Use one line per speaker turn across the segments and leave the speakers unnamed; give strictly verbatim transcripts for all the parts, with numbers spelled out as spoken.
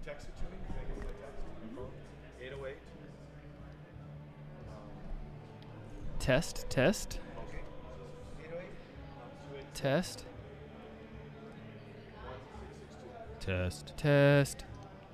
text it to me? Can I give you my text? eight oh eight.
Test, test,
Okay. eight oh eight.
test,
Test.
test,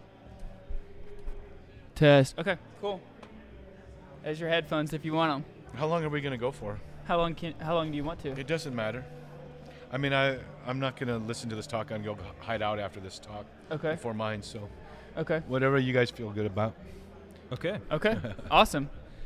test. Okay, cool. There's your headphones if you want them.
How long are we going to go for?
How long can? How long do you want to?
It doesn't matter. I mean, I, I'm not going to listen to this talk. I'm going to go hide out after this talk
Okay.
before mine. So
Okay.
whatever you guys feel good about.
Okay.
Okay. Awesome.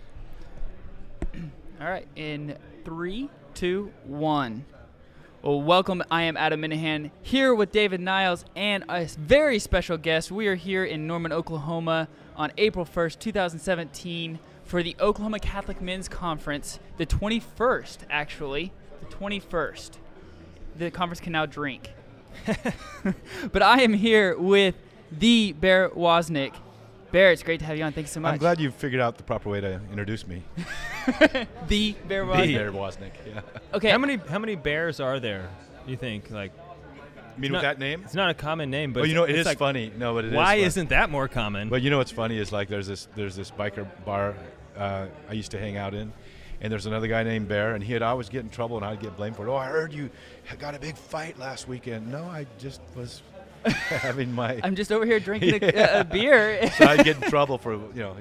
All right. In three, two, one. Well, welcome. I am Adam Minahan here with David Niles and a very special guest. We are here in Norman, Oklahoma on April first, twenty seventeen for the Oklahoma Catholic Men's Conference, the twenty-first, actually. The twenty-first. The conference can now drink. But I am here with the Bear Wozniak. Bear, it's great to have you on. Thank you so much.
I'm glad you figured out the proper way to introduce me.
The Bear Wozniak.
Bear Wozniak, yeah.
Okay.
How many how many bears are there? You think like
You mean
not-
with that name?
it's not a common name, but
Well, you know, it
it's
is
like,
funny. No, but it is
why
funny.
isn't that more common?
But you know what's funny is like there's this there's this biker bar uh, I used to hang out in, and there's another guy named Bear, and he'd always get in trouble, and I'd get blamed for it. Oh, I heard you got a big fight last weekend. No, I just was having my.
I'm just over here drinking a,
Yeah.
a, a beer.
So I'd get in trouble for you know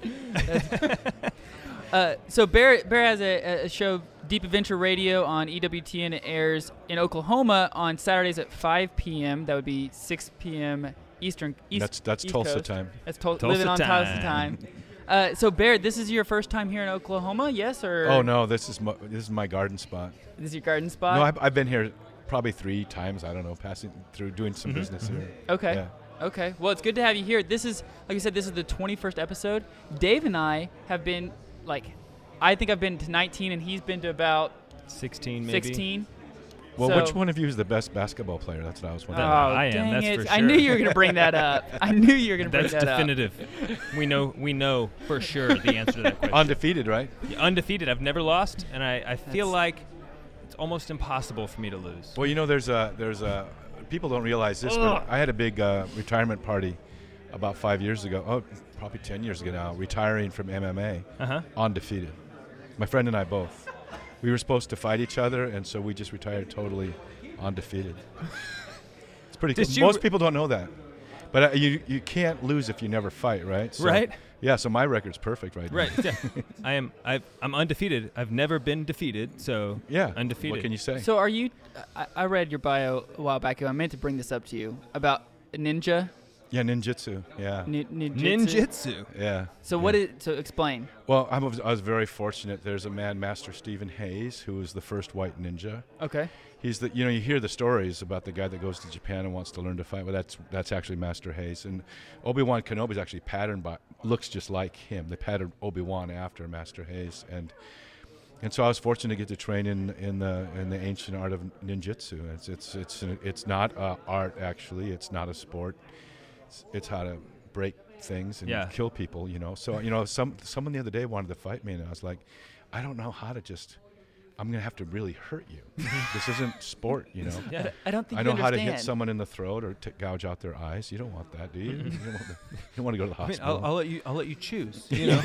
yeah.
uh, so Bear Bear has a, a show, Deep Adventure Radio on E W T N. It airs in Oklahoma on Saturdays at five p.m. That would be six p.m. Eastern. East,
That's that's
East
Tulsa
Coast.
time.
That's Tul-
Tulsa
living on
time.
Tulsa time. Uh, so Bear, this is your first time here in Oklahoma, yes, or
Oh no, this is my, this is my garden spot.
this is your garden spot?
No, I've, I've been here probably three times. I don't know, passing through doing some
Mhm,
business
mhm.
here.
Okay.
Yeah.
Okay. Well, it's good to have you here. This is, like I said, this is the twenty-first episode. Dave and I have been, like, I think I've been to nineteen, and he's been to about
sixteen maybe.
sixteen.
Well,
So-
which one of you is the best basketball player? That's what I was
Oh,
wondering.
I am,
dang
that's
it.
for
I knew
sure.
you were going to bring that up. I knew you were going to bring
That's
that
definitive. we know we know for sure the answer to that question.
Undefeated, right?
Yeah, undefeated. I've never lost, and I, I feel
That's-
like it's almost impossible for me to lose.
Well, you know, there's a there's a people don't realize this,
Ugh.
but I had a big uh, retirement party about five years ago. Oh, probably ten years ago now. Retiring from M M A,
Uh huh.
undefeated. My friend and I both. We were supposed to fight each other, and so we just retired totally undefeated. It's pretty cool.
Did you
Most
re-
people don't know that, but uh, you you can't lose if you never fight, right? So,
Right.
Yeah. So my record's perfect right,
Right.
now.
Yeah. I am. I've, I'm undefeated. I've never been defeated. So
Yeah.
undefeated.
What can you say?
up. So are you, I, I read your bio a while back, and I meant to bring this up to you, about ninja,
yeah, ninjutsu. Yeah.
ni- ninjutsu.
Ninjutsu.
Yeah.
So
yeah.
what is, so explain.
Well, I was, I was very fortunate. There's a man, Master Stephen Hayes, who was the first white ninja.
Okay.
He's the, you know, you hear the stories about the guy that goes to Japan and wants to learn to fight. Well, that's that's actually Master Hayes, and Obi-Wan Kenobi is actually patterned by, looks just like him. They patterned Obi-Wan after Master Hayes, and and so I was fortunate to get to train in in the in the ancient art of ninjutsu. It's it's it's it's not a art actually. It's not a sport. It's, it's how to break things and
Yeah.
kill people. You know. So you know, some someone the other day wanted to fight me, and I was like, I don't know how to just. I'm gonna have to really hurt you. This isn't sport, you know.
Yeah.
I don't think
I
you
know how to
understand.
hit someone in the throat or to gouge out their eyes. You don't want that, do you? you, don't want to, you don't want to go to the
I mean,
hospital.
I'll, I'll let you. I'll let you choose. You know.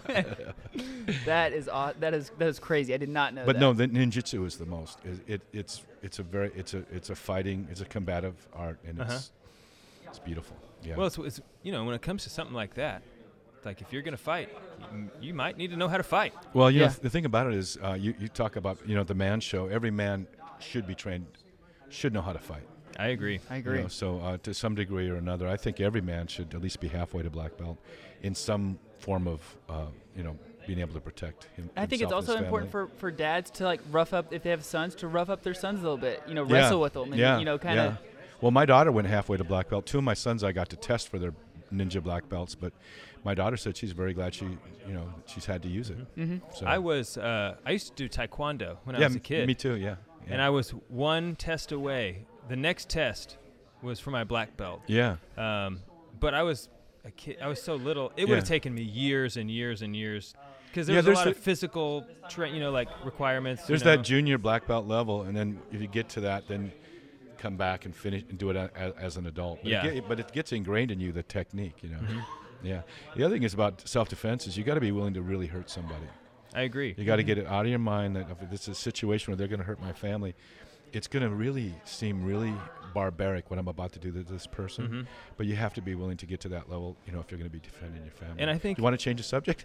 That is aw- that is that is crazy. I did not know
but
that.
no, the ninjutsu is the most. It, it it's it's a very it's a it's a fighting it's a combative art and
Uh-huh.
it's it's beautiful. Yeah.
Well, it's, it's you know when it comes to something like that, like if you're gonna fight, you, you might need to know how to fight.
well, you
Yeah.
know, th- the thing about it is, uh, you you talk about you know the man show. Every man should be trained, should know how to fight.
I agree.
I
You
agree.
know, so uh, to some degree or another, I think every man should at least be halfway to black belt in some form of, uh, you know, being able to protect him.
I think it's
himself and
also
his
important
family.
for, for dads to like rough up, if they have sons, to rough up their sons a little bit. You know,
Yeah,
wrestle with them and
yeah,
you know, kind of.
yeah. Well, my daughter went halfway to black belt. Two of my sons I got to test for their ninja black belts, but my daughter said she's very glad she, you know, she's had to use it.
Mm-hmm.
So
I was. Uh, I used to do taekwondo when I
yeah,
was a
m-
kid,
me too. Yeah. yeah.
and I was one test away. The next test was for my black belt.
yeah.
Um, but I was a kid. I was so little. It would
Yeah.
have taken me years and years and years because there
Yeah,
was a
there's
lot of
the-
physical, tra- you know, like requirements. you
There's
know.
that junior black belt level, and then if you get to that, then come back and finish and do it a, a, as an adult. But
Yeah.
It get, but it gets ingrained in you, the technique, you know.
Mhm.
Yeah. The other thing is about self-defense is you got to be willing to really hurt somebody.
I agree.
You got to get it out of your mind that if this is a situation where they're going to hurt my family, it's going to really seem really barbaric what I'm about to do to this person.
Mhm.
But you have to be willing to get to that level, you know, if you're going to be defending your family.
And I think-
you want to change the subject?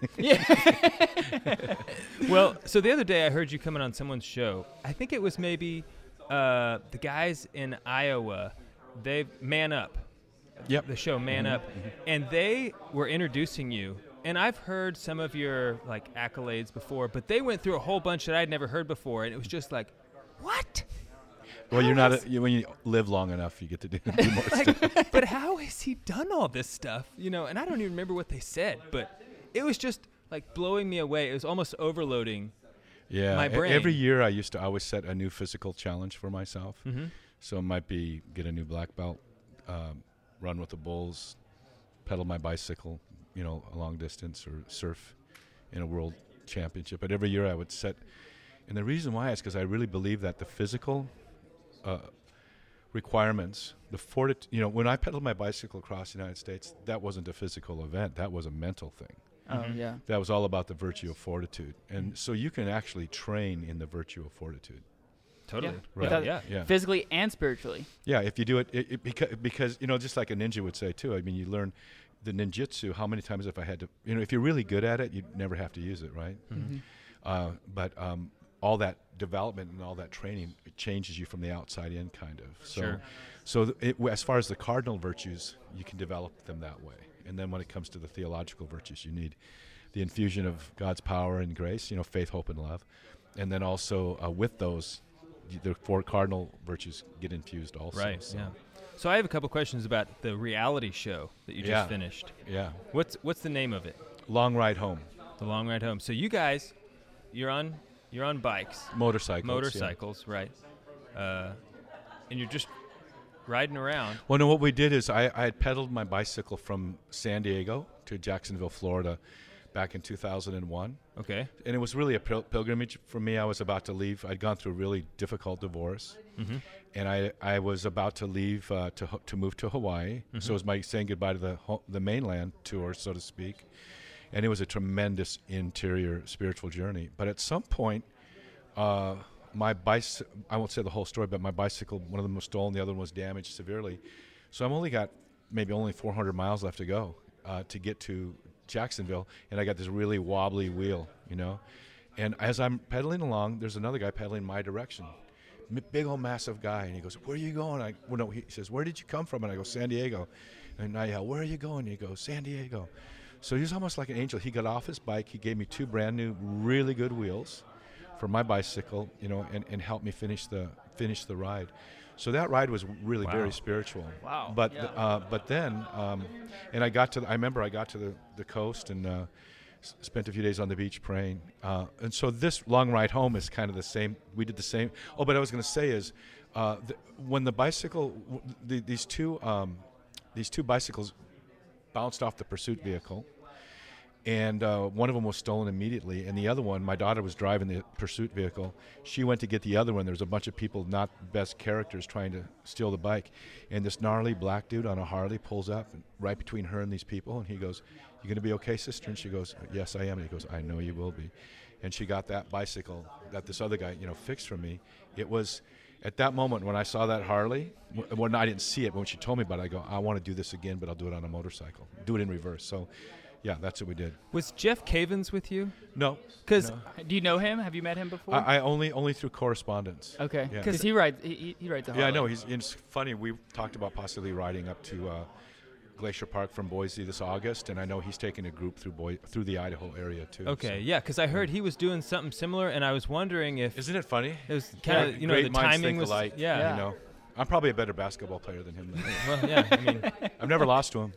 Well, so the other day I heard you coming on someone's show. I think it was maybe uh, the guys in Iowa. They Man Up.
Yep.
The show Man
Mhm,
Up, and they were introducing you. And I've heard some of your like accolades before, but they went through a whole bunch that I'd never heard before, and it was just like, what?
Well,
How
you're not
is-
a, you, when you live long enough, you get to do, do more stuff.
Like, but how has he done all this stuff? You know, and I don't even remember what they said, but it was just like blowing me away. It was almost overloading.
Yeah.
My
e-
brain.
Every year I used to always set a new physical challenge for myself.
Mm-hmm.
So it might be get a new black belt, um, run with the bulls, pedal my bicycle, you know, a long distance, or surf in a world championship. But every year I would set, and the reason why is because I really believe that the physical uh, requirements, the fortitude, you know, when I pedaled my bicycle across the United States, that wasn't a physical event. That was a mental thing.
Oh
Mhm.
yeah.
That was all about the virtue of fortitude. And so you can actually train in the virtue of fortitude.
Totally.
Yeah.
Right.
Yeah.
Without-
yeah.
Yeah.
Physically and spiritually.
Yeah, if you do it, it, it because, because, you know, just like a ninja would say too, I mean, you learn the ninjutsu, how many times if I had to, you know, if you're really good at it, you'd never have to use it, right?
Mhm.
Uh, but um, all that development and all that training, it changes you from the outside in, kind of. So,
Sure.
so th- it, w- as far as the cardinal virtues, you can develop them that way. And then when it comes to the theological virtues, you need the infusion of God's power and grace, you know, faith, hope, and love. And then also uh, with those, y- the four cardinal virtues get infused also.
Right.
So,
Yeah. So I have a couple questions about the reality show that you
Yeah.
just finished.
yeah.
What's what's the name of it?
Long ride home.
The Long Ride Home. So you guys, you're on you're on bikes,
Motorcycles. yeah.
motorcycles, right? Uh, and you're just riding around.
Well, no, what we did is I, I had pedaled my bicycle from San Diego to Jacksonville, Florida back in two thousand one.
Okay.
And it was really a pil- pilgrimage for me. I was about to leave. I'd gone through a really difficult divorce.
Mm-hmm.
And I, I was about to leave uh, to ho- to move to Hawaii.
Mhm.
So it was my saying goodbye to the ho- the mainland tour, so to speak. And it was a tremendous interior spiritual journey. But at some point, uh, my bicycle, I won't say the whole story, but my bicycle, one of them was stolen, the other one was damaged severely. So I've only got maybe only four hundred miles left to go uh, to get to Jacksonville. And I got this really wobbly wheel, you know. And as I'm pedaling along, there's another guy pedaling my direction. M- big old massive guy. And he goes, "Where are you going?" I, well, no, he says, "Where did you come from?" And I go, "San Diego." And I yell, "Where are you going?" And he goes, "San Diego." So he was almost like an angel. He got off his bike. He gave me two brand new, really good wheels for my bicycle, you know, and, and helped me finish the finish the ride. So that ride was really
Wow.
very spiritual.
Wow.
But
Yeah.
th- uh, but then, um, and I got to, the, I remember I got to the, the coast and uh, s- spent a few days on the beach praying. Uh, and so this long ride home is kind of the same. We did the same. Oh, but I was going to say is, uh, the, when the bicycle, w- the, these two, um, these two bicycles bounced off the pursuit vehicle. And uh, one of them was stolen immediately, and the other one, my daughter was driving the pursuit vehicle. She went to get the other one. There was a bunch of people, not best characters, trying to steal the bike. And this gnarly black dude on a Harley pulls up and right between her and these people, and he goes, "You gonna be okay, sister?" And she goes, "Yes, I am." And he goes, "I know you will be." And she got that bicycle that this other guy, you know, fixed for me. It was at that moment when I saw that Harley. w- Well, no, I didn't see it, but when she told me about it, I go, "I want to do this again, but I'll do it on a motorcycle. Do it in reverse." So. Yeah, that's what we did.
Was Jeff Cavins with you?
No,
'Cause
no.
Do you know him? Have you met him before?
I, I only only through correspondence.
okay.
Yeah.
Because he rides. He, he- he rides a
Yeah, I
Harley.
know. He's it's funny. We talked about possibly riding up to uh, Glacier Park from Boise this August, and I know he's taking a group through Boi- through the Idaho area too.
Okay,
so.
yeah, because I heard he was doing something similar, and I was wondering if
Isn't it funny?
it was kind of, you know,
Great
the
minds
timing
think
was.
alike,
Yeah.
Yeah.
You know, I'm probably a better basketball player than him. Though.
Well, yeah. I mean,
I've never lost to him.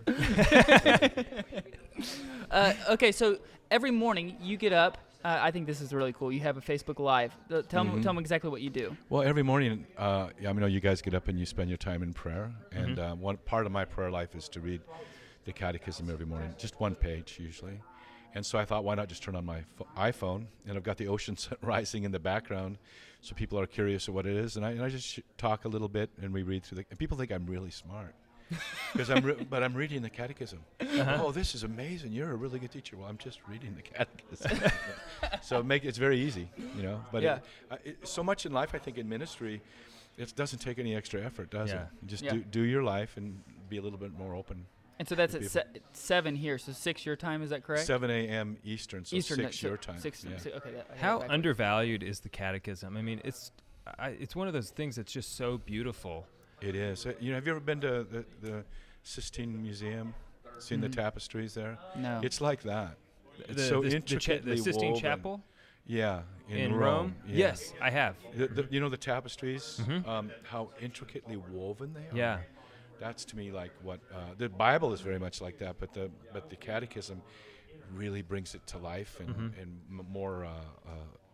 Uh, okay, so every morning you get up. Uh, I think this is really cool. You have a Facebook Live. Uh, tell me,
Mhm.
tell me exactly what you do.
Well, every morning, uh, yeah, I know you guys get up and you spend your time in prayer, and
Mhm.
uh, one part of my prayer life is to read the Catechism every morning, just one page usually, And so I thought, why not just turn on my pho- iPhone? And I've got the ocean rising in the background, so people are curious of what it is. And I, and I just sh- talk a little bit, and we read through the. And people think I'm really smart, because I'm. Re- but I'm reading the catechism.
Uh-huh.
Oh, this is amazing! You're a really good teacher. Well, I'm just reading the catechism. So make it's very easy, you know. But
Yeah.
it, uh, it, so much in life, I think, in ministry, it doesn't take any extra effort, does
Yeah.
it? You just
Yeah.
do do your life and be a little bit more open.
And so that's
Good
at se- seven here, so six your time. Is that correct?
seven a.m. Eastern, so
Eastern.
six
so
your time.
Six.
yeah.
si- okay. That, I got
How
it backwards.
undervalued is the catechism? I mean, it's I, it's one of those things that's just so beautiful.
It is. Uh, you know, have you ever been to the, the Sistine Museum? Seen
Mhm.
the tapestries there?
No.
It's like that. It's
the,
so
the, the, cha-
intricately
the Sistine
woven.
Chapel
Yeah, in,
in,
Rome. Yeah.
Yes, I have.
The, the, you know the tapestries,
Mhm.
um, how intricately woven they are.
Yeah.
That's to me like what uh, the Bible is very much like that, but the but the Catechism really brings it to life and
Mhm.
and m- more uh, uh,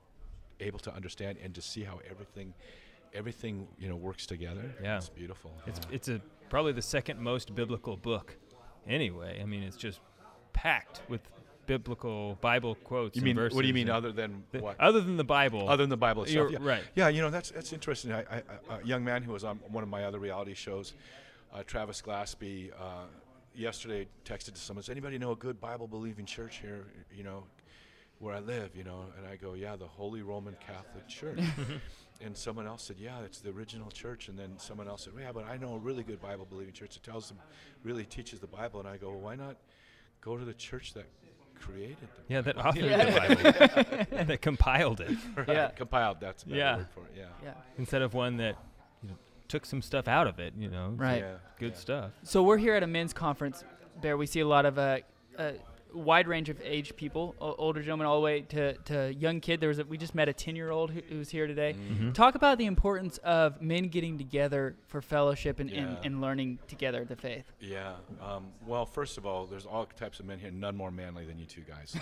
able to understand and to see how everything everything you know works together.
Yeah.
It's beautiful.
It's
yeah.
it's a probably the second most biblical book. Anyway, I mean, it's just packed with biblical Bible quotes.
You
and
mean
verses
what do you mean
and
other than
the-
what?
Other than the Bible.
Other than the Bible itself,
You're
yeah.
right.
Yeah, you know that's that's interesting. I, I, a young man who was on one of my other reality shows, uh, Travis Glaspie, uh, yesterday texted to someone. Does anybody know a good Bible-believing church here? You know, where I live. You know, and I go, yeah, the Holy Roman Catholic Church. And someone else said, yeah, it's the original church. And then someone else said, yeah, but I know a really good Bible-believing church that tells them, really teaches the Bible. And I go, well, why not go to the church that created the
Yeah, that
Bible?
authored
Yeah.
the Bible, that compiled it,
Right,
Yeah.
compiled. That's a better
Yeah.
word for it. Yeah.
Yeah.
instead of one that you know, took some stuff out of it. You know,
Right.
Yeah,
good
yeah.
stuff.
So we're here at a men's conference, Bear. We see a lot of uh, a wide range of age people, o- older gentlemen all the way to, to young kid. There was a, we just met a ten-year-old who, who's here today.
Mhm.
Talk about the importance of men getting together for fellowship and, and,
Yeah.
and learning together the faith.
Yeah. Um, well, first of all, there's all types of men here. None more manly than you two guys.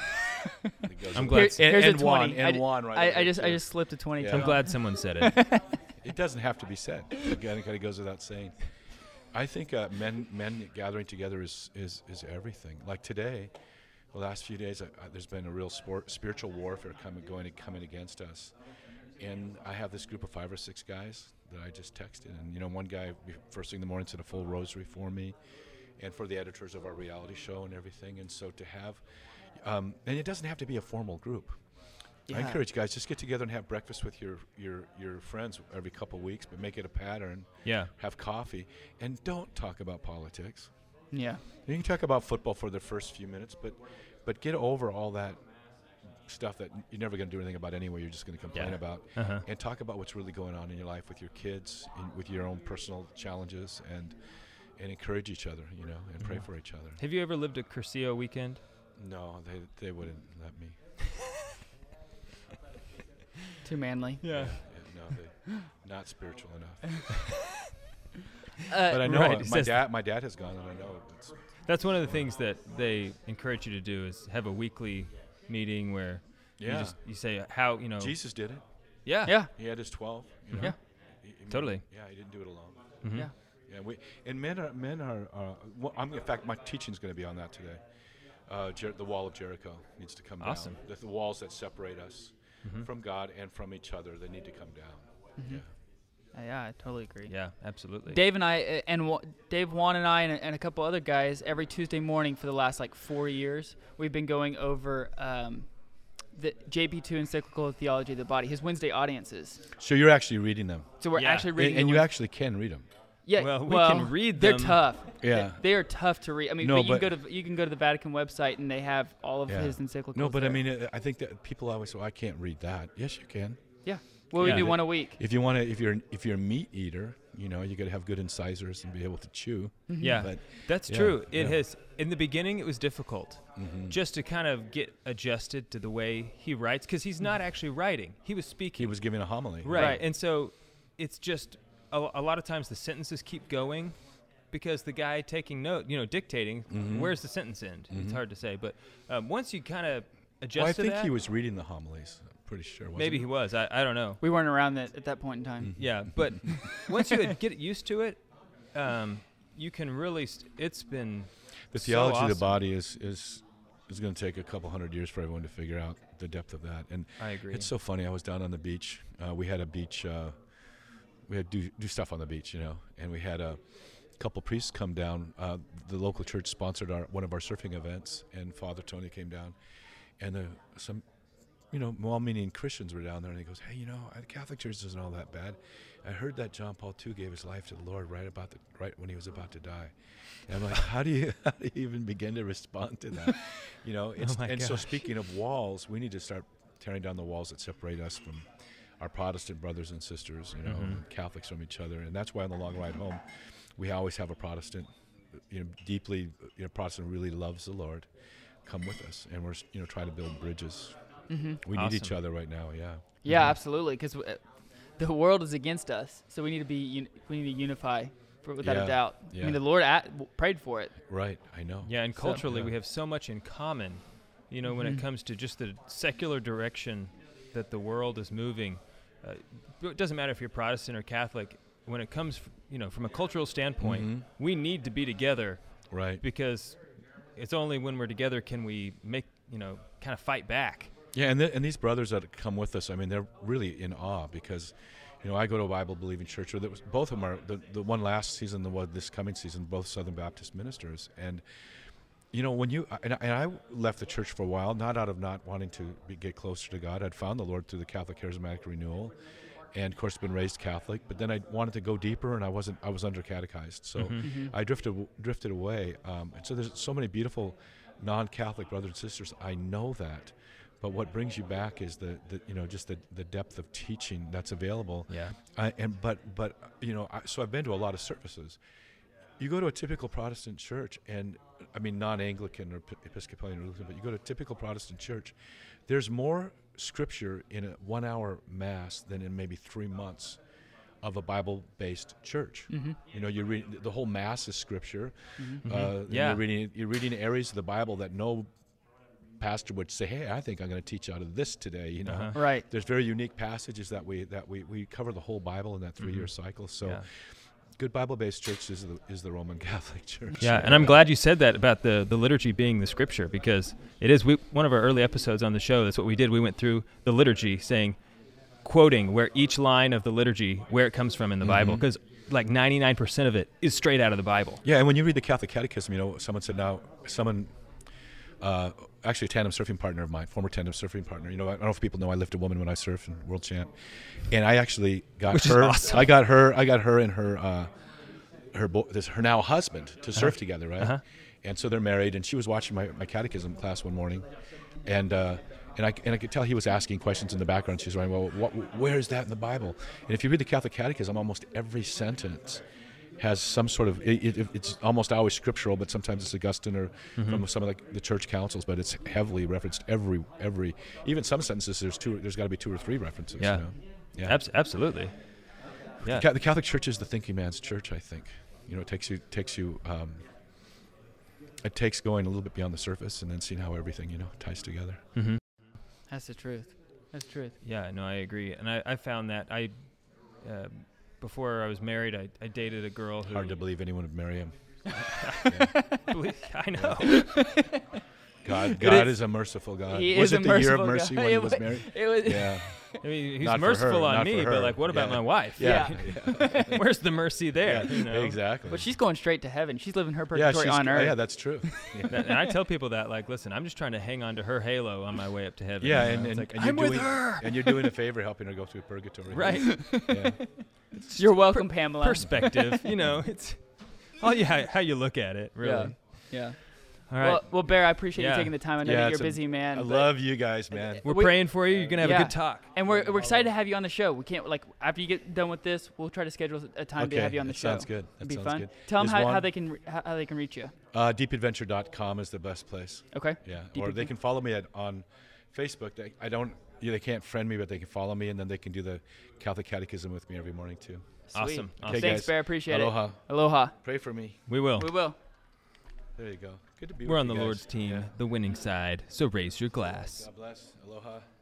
It goes
I'm
with-
glad
Here-
s-
And,
here's
and
a
Juan,
twenty.
and
I, d-
Juan right
I,
over
I just I
here.
just slipped a twenty.
Yeah.
to
I'm
him.
glad someone said it.
It doesn't have to be said. It kind of goes without saying. I think uh, men men gathering together is, is, is everything. Like today, the last few days, uh, uh, there's been a real sport, spiritual warfare coming going coming against us. And I have this group of five or six guys that I just texted. And, you know, one guy, be- first thing in the morning, said a full rosary for me and for the editors of our reality show and everything. And so to have, um, and it doesn't have to be a formal group. I
Yeah.
encourage you guys, just get together and have breakfast with your, your, your friends every couple of weeks, but make it a pattern.
Yeah.
Have coffee, and don't talk about politics.
Yeah.
You can talk about football for the first few minutes, but but get over all that stuff that you're never going to do anything about anyway. You're just going to complain
Yeah.
about,
Uh-huh.
and talk about what's really going on in your life with your kids, in, with your own personal challenges, and and encourage each other, you know, and pray
Mhm.
for each other.
Have you ever lived a Curcio weekend?
No, they they wouldn't let me.
Too manly.
Yeah, no, they not spiritual enough.
Uh,
But I know
Right,
uh,
it
my
says-
dad. My dad has gone, and I know it's.
That's one of the things that they encourage you to do is have a weekly meeting where
Yeah,
you just you say how you know.
Jesus did it.
Yeah.
yeah.
He had his twelve. You know?
Yeah.
He- he-
Totally.
Yeah, he didn't do it alone.
Mhm.
Yeah.
Yeah, we and men are men are. Uh, well, I'm in fact my teaching's going to be on that today. Uh, Jer- the wall of Jericho needs to come
Awesome.
down. The, the walls that separate us
Mhm.
from God and from each other, they need to come down.
Mhm.
Yeah.
Uh, yeah, I totally agree.
Yeah, absolutely.
Dave and I, uh, and Wa- Dave, Juan, and I, and a, and a couple other guys, every Tuesday morning for the last like four years, we've been going over um, the J P two Encyclical Theology of the Body, his Wednesday audiences.
So you're actually reading them,
So we're
Yeah.
actually
and,
reading.
and
the
you
Wed-
actually can read them.
yeah,
Well, we can read
They're
them.
tough.
Yeah.
They, they are tough to read. I mean,
No,
but you
but-
can go to you can go to the Vatican website and they have all of
Yeah.
his encyclicals.
No, but I
there.
mean, uh, I think that people always say, "I can't read that." Yes, you can.
well,
yeah.
we do one a week.
If you want to, if you're if you're a meat eater, you know, you got to have good incisors and be able to chew.
Mhm.
Yeah,
But
that's
yeah,
true. It
yeah.
has. In the beginning, it was difficult
mhm.
just to kind of get adjusted to the way he writes because he's not actually writing; he was speaking.
he was giving a homily.
right.
Right.
and so it's just a, a lot of times the sentences keep going because the guy taking note, you know, dictating.
Mhm.
Where's the sentence end? It's
Mhm.
hard to say, but um, once you kind of adjust
Well, I
to
think
that,
he was reading the homilies. I'm pretty sure. Wasn't
maybe he was. I, I don't know.
We weren't around that at that point in time.
Mhm.
Yeah, but once you get used to it, um, you can really. St- it's been
The
so
theology of the
awesome.
body is is it's going to take a couple hundred years for everyone to figure out the depth of that. And
I agree.
it's so funny. I was down on the beach. Uh, we had a beach. Uh, we had do do stuff on the beach, you know, and we had a couple priests come down. Uh, the local church sponsored our one of our surfing events, and Father Tony came down, and the, some, you know, well-meaning Christians were down there, and he goes, "Hey, you know, the Catholic Church isn't all that bad. I heard that John Paul the Second gave his life to the Lord right about the right when he was about to die." And I'm like, how do you how do you even begin to respond to that? You know, it's,
Oh my
and so
gosh.
speaking of walls, we need to start tearing down the walls that separate us from our Protestant brothers and sisters, you know,
Mhm.
and Catholics from each other. And that's why on the long ride home, we always have a Protestant, you know, deeply, you know, Protestant really loves the Lord, come with us, and we're, you know, trying to build bridges.
Mm-hmm.
We need each
Awesome.
other right now, yeah.
Yeah,
Mhm.
absolutely. Because uh, the world is against us, so we need to be un- we need to unify, for, without
Yeah,
a doubt. I
yeah.
mean, the Lord at, w- prayed for it.
Right, I know.
Yeah, and
So-
culturally,
Yeah.
we have so much in common. You know, when it
Mhm.
comes to just the secular direction that the world is moving, uh, it doesn't matter if you're Protestant or Catholic. When it comes, f- you know, from a cultural standpoint,
Mhm.
we need to be together
Right.
because it's only when we're together can we make, you know, kind of fight back.
Yeah, and th- and these brothers that come with us, I mean, they're really in awe because, you know, I go to a Bible-believing church. Or there was, both of them are the, the one last season, the one this coming season, both Southern Baptist ministers. And you know, when you and I, and I left the church for a while, not out of not wanting to be, get closer to God. I'd found the Lord through the Catholic Charismatic Renewal, and of course, been raised Catholic. But then I wanted to go deeper, and I wasn't. I was under catechized, so
Mhm.
Mm-hmm.
I drifted drifted away. Um, and so there's so many beautiful non-Catholic brothers and sisters. I know that. But what brings you back is the, the you know just the, the depth of teaching that's available.
Yeah.
I, and but but you know I, so I've been to a lot of services. You go to a typical Protestant church, and I mean non-Anglican or P- Episcopalian or Lutheran, but you go to a typical Protestant church. There's more scripture in a one-hour mass than in maybe three months of a Bible-based church.
Mm-hmm.
You know, you read the whole mass is scripture.
Mm-hmm.
Uh, and
Yeah.
You're reading you're reading areas of the Bible that no pastor would say, "Hey, I think I'm going to teach out of this today." You know.
Uh-huh.
Right.
There's very unique passages that we that we, we cover the whole Bible in that three-year
Mhm.
cycle. So,
Yeah.
good Bible-based church is the is the Roman Catholic Church.
Yeah, and I'm glad you said that about the, the liturgy being the scripture, because it is we, one of our early episodes on the show. That's what we did. We went through the liturgy, saying, quoting where each line of the liturgy, where it comes from in the Bible,
Mhm.
because like ninety-nine percent of it is straight out of the Bible.
Yeah, and when you read the Catholic Catechism, you know, someone said now, someone, uh, actually a tandem surfing partner of mine, former tandem surfing partner. You know, I don't know if people know I lifted a woman when I surfed in World Champ, and I actually got
Which is
her.
awesome.
I got her. I got her and her, uh, her bo- this her now husband to surf together, right?
Uh-huh.
And so they're married, and she was watching my, my catechism class one morning, and uh, and I and I could tell he was asking questions in the background. She was writing, well, what, where is that in the Bible? And if you read the Catholic Catechism, almost every sentence has some sort of it, it, it's almost always scriptural, but sometimes it's Augustine or
Mm-hmm.
from some of like the church councils, but it's heavily referenced every every even some sentences. There's two. There's got to be two or three references.
Yeah.
You know? Yeah.
Abs- absolutely. Yeah.
Ca- The Catholic Church is the thinking man's church, I think. You know, it takes you takes you. Um, it takes going a little bit beyond the surface and then seeing how everything, you know, ties together.
Mm-hmm.
That's the truth. That's the truth.
Yeah, no, I agree. And I, I found that I, uh, before I was married, I, I dated a girl who.
Hard to believe anyone would marry him.
believe. I know.
God, God
is-
is a merciful God.
He
was
is
it
a
the year of
merciful
mercy
God.
when he
It
was
wa-
married?
It was.
Yeah.
I mean, he's
Not for
merciful
her,
on
not
me,
for
but
her.
like, what about
Yeah.
my wife?
Yeah.
Yeah.
yeah.
Where's the mercy there?
Yeah,
You know?
Exactly.
But she's going straight to heaven. She's living her
yeah,
purgatory
she's,
on earth.
yeah, that's true. Yeah.
That- and I tell people that, like, listen, I'm just trying to hang on to her halo on my way up to heaven.
Yeah,
you know?
and,
It's
and,
like,
and you're
I'm with
doing,
her.
and you're doing a favor helping her go through purgatory.
Right.
Yeah.
You're welcome, Pamela.
Perspective, you know, it's all you how, how you look at it, really.
Yeah.
All right,
Well, well, Bear, I appreciate
Yeah.
you taking the time. I know
Yeah,
that you're
it's
a
a-
busy man.
I
but-
love you guys, man.
we're
we-
praying for you. You're gonna have
Yeah.
a good talk.
And we're, we're excited to have you on the show. We can't, like, after you get done with this, we'll try to schedule a time
Okay,
to have you on the
that
show.
sounds good. That
It'd be
sounds
fun.
good.
Tell them
Is
how, how
Juan-
they can re- how, how they can reach you.
Uh, deep adventure dot com is the best place.
Okay.
Yeah,
Deep
or they
Adventure.
can follow me at on Facebook. They, I don't. Yeah, they can't friend me, but they can follow me, and then they can do the Catholic Catechism with me every morning too.
Sweet.
Awesome.
Okay,
awesome.
Thanks,
guys.
Bear. Appreciate
Aloha.
it. Aloha.
Pray for me.
We will.
We will.
There you go. Good to be
We're
with
on
you
the
guys.
Lord's team,
Yeah.
the winning side. So raise your glass.
God bless. Aloha.